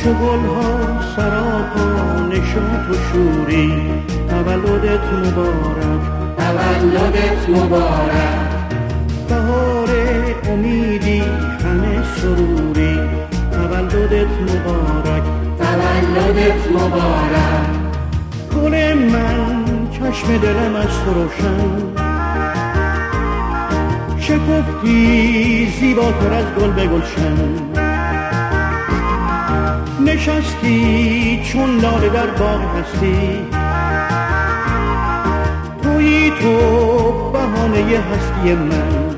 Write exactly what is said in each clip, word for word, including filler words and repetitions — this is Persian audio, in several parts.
چو گلها سراپا نشاط و شوری، تولدت مبارک، تولدت مبارک. بهار امیدی همه سروری، تولدت مبارک، تولدت مبارک. گل من چشم دلم از تو روشن، شکفتی زیباتر از گل به گلشن، نشستی چون لاله در باغ هستی، تویی تو بهانه هستی من.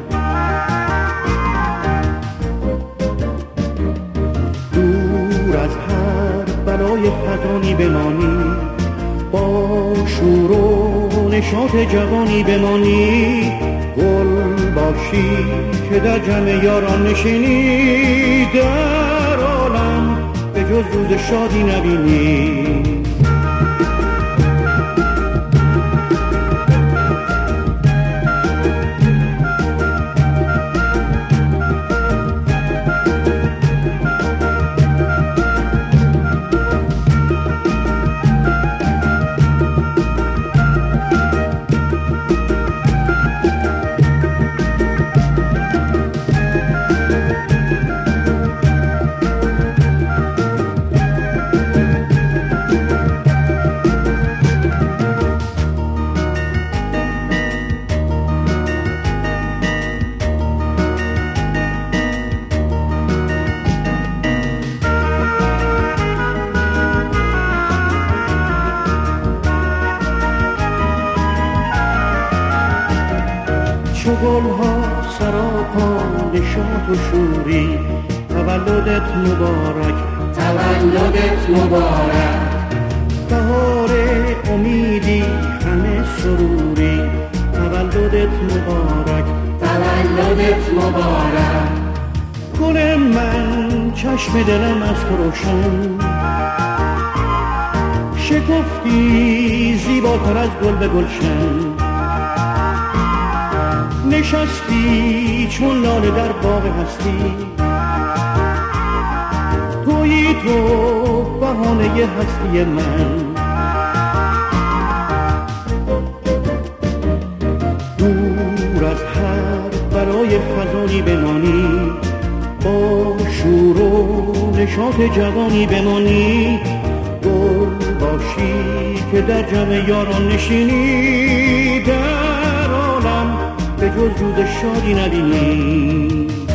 دور از هر بلای خزانی بمانی، با شور و نشاط جوانی بمانی، گل باشی که در جمع یاران نشینی، در عالم به جز روز شادی نبینی. چو گلها سراپا نشاط و شوری، تولدت مبارک، تولدت مبارک. بهار امیدی همه سروری، تولدت مبارک، تولدت مبارک. گل من چشم دلم از تو روشن، شکفتی زیباتر از گل به گلشن، نشستی چون لاله در باغ هستی، تویی تو بهانه هستی من. دور از هر برای خزانی بمانی، با شور و نشاط جوانی بمانی، گل باشی که در جمع یاران نشینی، در عالم به جز روز شادی نبینی.